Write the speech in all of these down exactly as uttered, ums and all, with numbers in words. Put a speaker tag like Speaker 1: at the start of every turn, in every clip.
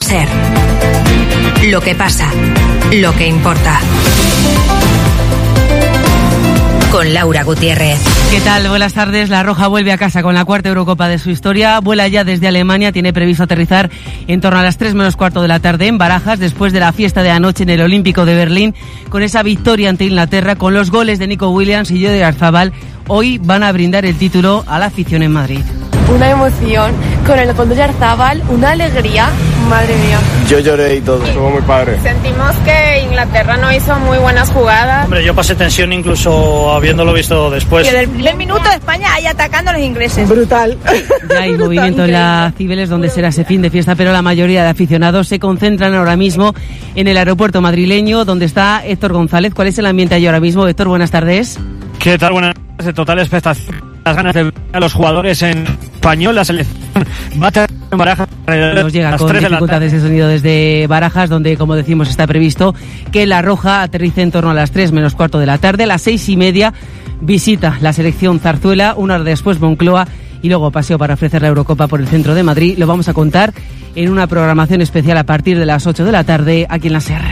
Speaker 1: SER. Lo que pasa, lo que importa. Con Laura Gutiérrez.
Speaker 2: ¿Qué tal? Buenas tardes. La Roja vuelve a casa con la cuarta Eurocopa de su historia. Vuela ya desde Alemania. Tiene previsto aterrizar en torno a las tres menos cuarto de la tarde en Barajas, después de la fiesta de anoche en el Olímpico de Berlín, con esa victoria ante Inglaterra, con los goles de Nico Williams y Jordi Arzabal. Hoy van a brindar el título a la afición en Madrid.
Speaker 3: Una emoción, con el gol de Arzabal, una alegría, madre mía.
Speaker 4: Yo lloré y todo, estuvo muy padre.
Speaker 5: Sentimos que Inglaterra no hizo muy buenas jugadas.
Speaker 6: Hombre, yo pasé tensión incluso habiéndolo visto después.
Speaker 7: Que del primer minuto de España ahí atacando a los ingleses.
Speaker 3: Brutal.
Speaker 2: Ya hay movimiento en la Cibeles, donde será ese fin de fiesta, pero la mayoría de aficionados se concentran ahora mismo en el aeropuerto madrileño, donde está Héctor González. ¿Cuál es el ambiente allí ahora mismo? Héctor, buenas tardes.
Speaker 6: ¿Qué tal? Buenas tardes. De total expectación. Las ganas de ver a los jugadores en español. La selección va a tener en Barajas.
Speaker 2: Nos llega con dificultades de sonido desde Barajas, donde, como decimos, está previsto que la Roja aterrice en torno a las tres menos cuarto de la tarde. A las seis y media visita la selección Zarzuela, una hora después Moncloa y luego paseo para ofrecer la Eurocopa por el centro de Madrid. Lo vamos a contar en una programación especial a partir de las ocho de la tarde aquí en la SER.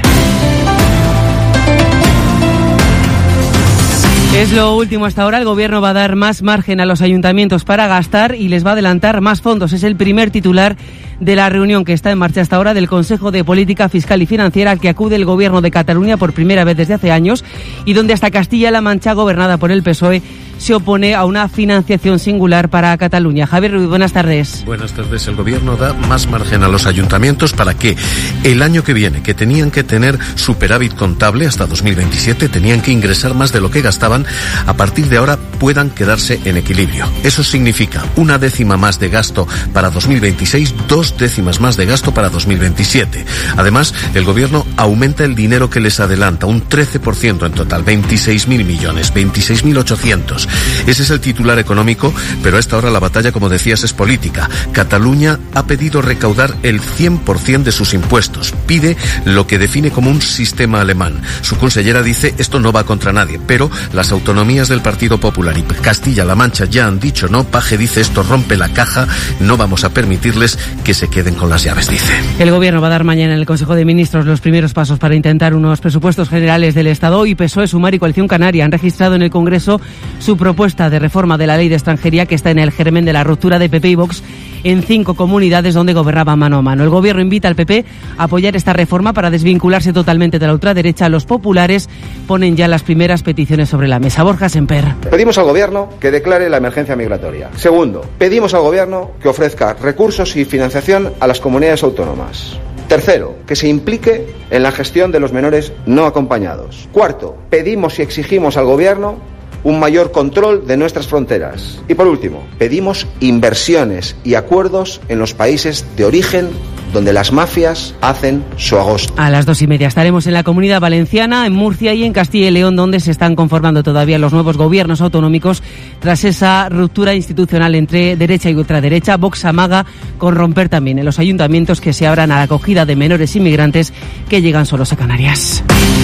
Speaker 2: Es lo último hasta ahora. El Gobierno va a dar más margen a los ayuntamientos para gastar y les va a adelantar más fondos. Es el primer titular de la reunión que está en marcha hasta ahora del Consejo de Política Fiscal y Financiera al que acude el Gobierno de Cataluña por primera vez desde hace años y donde hasta Castilla-La Mancha, gobernada por el P S O E, se opone a una financiación singular para Cataluña. Javier Ruiz, buenas tardes.
Speaker 8: Buenas tardes. El Gobierno da más margen a los ayuntamientos para que el año que viene, que tenían que tener superávit contable hasta dos mil veintisiete, tenían que ingresar más de lo que gastaban, a partir de ahora puedan quedarse en equilibrio. Eso significa una décima más de gasto para dos mil veintiséis, dos décimas más de gasto para dos mil veintisiete. Además, el Gobierno aumenta el dinero que les adelanta, un trece por ciento en total, veintiséis mil millones, veintiséis mil ochocientos. Ese es el titular económico, pero a esta hora la batalla, como decías, es política. Cataluña ha pedido recaudar el cien por ciento de sus impuestos. Pide lo que define como un sistema alemán. Su consellera dice esto no va contra nadie, pero las autonomías del Partido Popular y Castilla-La Mancha ya han dicho no. Paje dice esto rompe la caja, no vamos a permitirles que se queden con las llaves, dice.
Speaker 2: El Gobierno va a dar mañana en el Consejo de Ministros los primeros pasos para intentar unos presupuestos generales del Estado. Y P S O E, Sumar y Coalición Canaria han registrado en el Congreso su propuesta de reforma de la ley de extranjería, que está en el germen de la ruptura de P P y Vox en cinco comunidades donde gobernaban mano a mano. El Gobierno invita al P P a apoyar esta reforma para desvincularse totalmente de la ultraderecha. Los populares ponen ya las primeras peticiones sobre la mesa. Borja Semper.
Speaker 9: Pedimos al Gobierno que declare la emergencia migratoria. Segundo, pedimos al Gobierno que ofrezca recursos y financiación a las comunidades autónomas. Tercero, que se implique en la gestión de los menores no acompañados. Cuarto, pedimos y exigimos al Gobierno un mayor control de nuestras fronteras. Y por último, pedimos inversiones y acuerdos en los países de origen donde las mafias hacen su agosto.
Speaker 2: A las dos y media estaremos en la Comunidad Valenciana, en Murcia y en Castilla y León, donde se están conformando todavía los nuevos gobiernos autonómicos tras esa ruptura institucional entre derecha y ultraderecha. Vox amaga con romper también en los ayuntamientos que se abran a la acogida de menores inmigrantes que llegan solos a Canarias.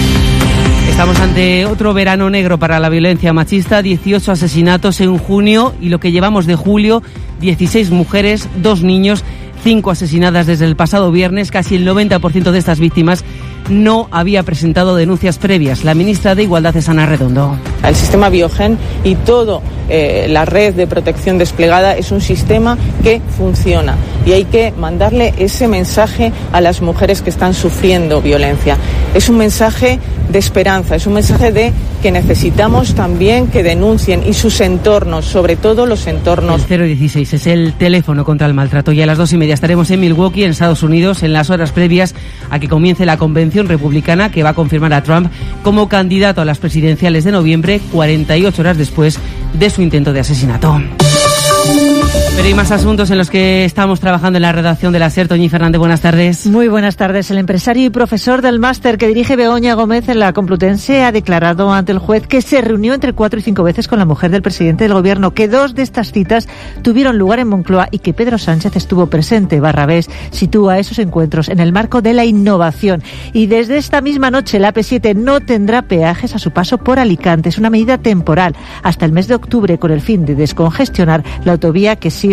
Speaker 2: Estamos ante otro verano negro para la violencia machista, dieciocho asesinatos en junio y lo que llevamos de julio, dieciséis mujeres, dos niños, cinco asesinadas desde el pasado viernes. Casi el noventa por ciento de estas víctimas no había presentado denuncias previas. La ministra de Igualdad es Ana Redondo.
Speaker 10: El sistema Biogen y toda eh, la red de protección desplegada es un sistema que funciona y hay que mandarle ese mensaje a las mujeres que están sufriendo violencia. Es un mensaje de esperanza, es un mensaje de que necesitamos también que denuncien y sus entornos, sobre todo los entornos.
Speaker 2: El cero dieciséis es el teléfono contra el maltrato y a las dos y media estaremos en Milwaukee, en Estados Unidos, en las horas previas a que comience la convención republicana que va a confirmar a Trump como candidato a las presidenciales de noviembre, cuarenta y ocho horas después de su intento de asesinato. Pero hay más asuntos en los que estamos trabajando en la redacción de la SER. Toñi Fernández, buenas tardes.
Speaker 11: Muy buenas tardes. El empresario y profesor del máster que dirige Begoña Gómez en la Complutense ha declarado ante el juez que se reunió entre cuatro y cinco veces con la mujer del presidente del Gobierno, que dos de estas citas tuvieron lugar en Moncloa y que Pedro Sánchez estuvo presente. Barrabés sitúa esos encuentros en el marco de la innovación. Y desde esta misma noche la A P siete no tendrá peajes a su paso por Alicante. Es una medida temporal hasta el mes de octubre con el fin de descongestionar la autovía que se